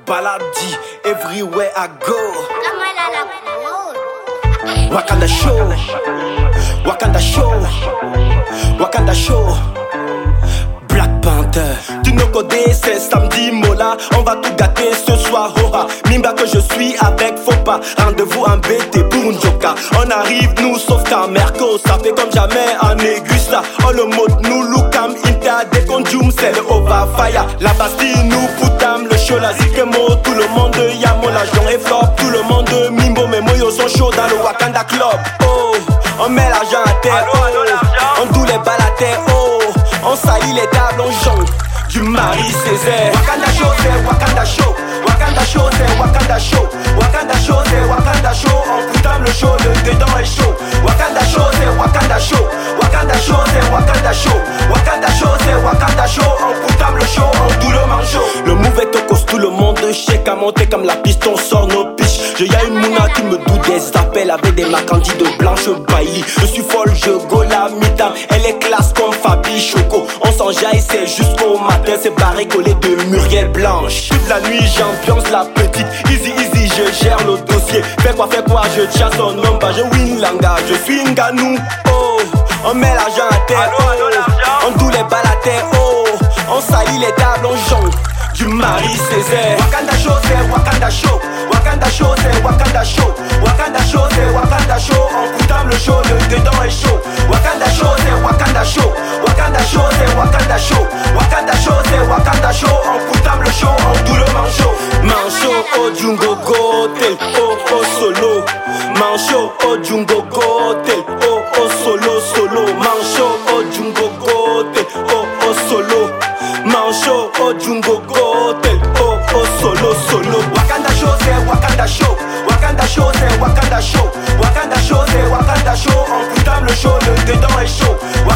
Baladi, everywhere I go. Wakanda show, Wakanda show, Wakanda show. Black Panther. Tu nous connais, c'est samedi Mola. On va tout gâter ce soir, hoha. Mimba que je suis avec faux pas. Rendez-vous en BT pour une joka. On arrive, nous sauf qu'en Merco. Ça fait comme jamais en Augusta. On le mode nous lookam inta. Dès qu'on zoom, c'est le over fire. La Bastille nous poutam, le show la zikemo. Tout le monde yamo, l'argent est flop. Tout le monde mimbo, mais moi sont chaud dans le Wakanda Club. Oh, on met l'argent à terre. Oh, on doule les balles à terre. Oh, on salit les tables, on jongle du Marie Césaire. Wakanda show, c'est Wakanda show. Wakanda show, c'est Wakanda show. Wakanda show, c'est Wakanda show. On poutam le show, le dedans est chaud. Wakanda show, c'est Wakanda show. Wakanda show, c'est Wakanda show. Wakanda show, c'est Wakanda show. On poutam le show, on doule le manchot. Le mauvais tocos, tout le monde chèque à monter comme la piste, on sort nos piches. Y'a une mouna qui me doute des appels avec des macandis de blanche bailly. Je suis folle, je go la mi-temps. Elle est classe comme Fabi Choco. On s'enjaille, c'est jusqu'au matin. C'est barré collé de Muriel Blanche. Toute la nuit, j'ambiance la petite. Easy, easy, je gère le dossier. Fais quoi, je tiens son nom. Je win langa, je suis Nganou. Oh, on met l'argent à terre. Oh, on doule les balles à terre. Oh, on salit les tables, on jongle du Marie Césaire. Wakanda show, c'est Wakanda show. Wakanda show, c'est Wakanda show. Wakanda show, c'est Wakanda show. On poutam le show, le dedans est chaud. Wakanda show, c'est Wakanda show. Wakanda show, c'est Wakanda show. Wakanda show, c'est Wakanda show. On poutam le show, on doule le manchot. Manchot, oh Jungo Gotel, oh oh solo. Manchot, oh Jungo Gotel, oh oh solo solo. Manchot, oh Jungo Gotel, oh oh solo. Manchot, oh Jungo Gotel, oh oh solo solo. Wakanda show, c'est Wakanda show. Wakanda show, c'est Wakanda show. Wakanda show, c'est Wakanda show. On poutam le show, le dedans est chaud.